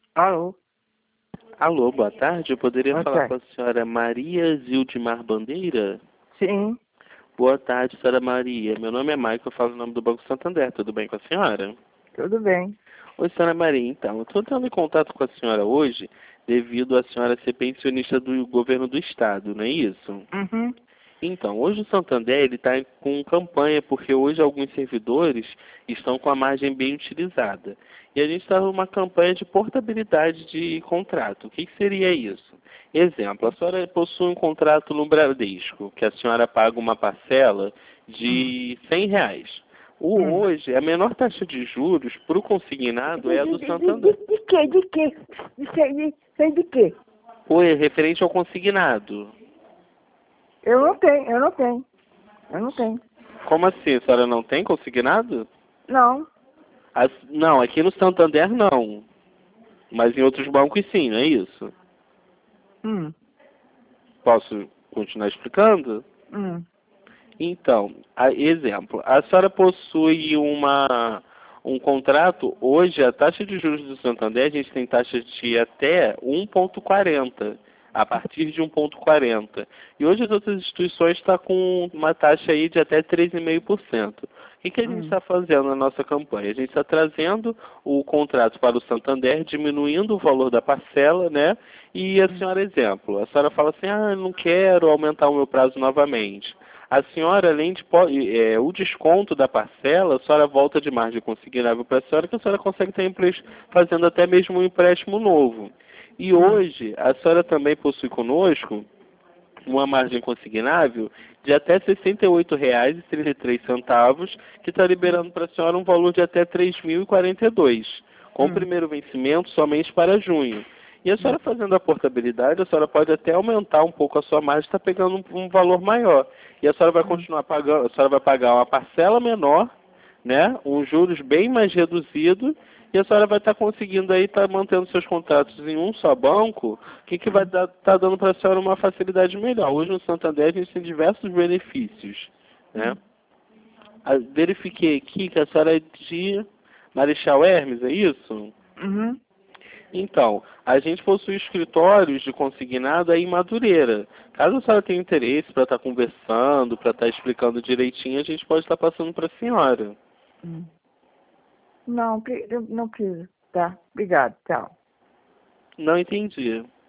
Alô? Alô, boa tarde. Eu poderia Boa falar com tarde. a senhora Maria Zildimar Bandeira? Sim, Boa tarde, senhora Maria. Meu nome é Maico, eu falo em nome do Banco Santander. Tudo bem com a senhora? tudo bem. Oi, senhora Maria. Então, eu estou entrando em contato com a senhora hoje devido a senhora ser pensionista do governo do estado, não é isso? Uhum. Então, hoje o Santander ele está com campanha porque hoje alguns servidores estão com a margem bem utilizada. E a gente está numa campanha de portabilidade de contrato. O que seria isso? Exemplo, a senhora possui um contrato no Bradesco, que a senhora paga uma parcela Hum. de R$ 100. Hum. Hoje, a menor taxa de juros para o consignado é a do Santander. De quê? De quê? De quê? Oi, referente ao consignado. Eu não tenho, eu não tenho. Eu não tenho. Como assim? A senhora não tem consignado? Não. Não, aqui no Santander não. Mas em outros bancos sim, não é isso? Hum. Posso continuar explicando? Hum. Então, exemplo, a senhora possui um contrato, hoje a taxa de juros do Santander, a gente tem taxa de até 1,40, a partir de 1,40. E hoje as outras instituições estão com uma taxa aí de até 3,5%. O que a gente Hum. está fazendo na nossa campanha? A gente está trazendo o contrato para o Santander, diminuindo o valor da parcela, né? E a senhora, exemplo, a senhora fala assim, ah, eu não quero aumentar o meu prazo novamente. A senhora, além de o desconto da parcela, a senhora volta de margem consignável para a senhora, que a senhora consegue estar fazendo até mesmo um empréstimo novo. E Hum. hoje, a senhora também possui conosco uma margem consignável de até R$ 68,33, que está Hum. liberando para a senhora um valor de até 3.042, com o Hum. primeiro vencimento somente para junho. E a Hum. senhora fazendo a portabilidade, a senhora pode até aumentar um pouco a sua margem, está pegando um valor maior. E a senhora vai Hum. continuar pagando, a senhora vai pagar uma parcela menor, né, um juros bem mais reduzido, e a senhora vai estar conseguindo aí estar mantendo seus contratos em um só banco, que vai Hum. estar dando para a senhora uma facilidade melhor. Hoje no Santander a gente tem diversos benefícios, né? Hum. Verifiquei aqui que a senhora é de Marechal Hermes, é isso? Uhum. Então, a gente possui escritórios de consignado aí em Madureira. Caso a senhora tenha interesse para estar conversando, para estar explicando direitinho, a gente pode estar passando para a senhora. Hum. Não, eu não preciso. Tá. Obrigado. Tchau. Não entendi.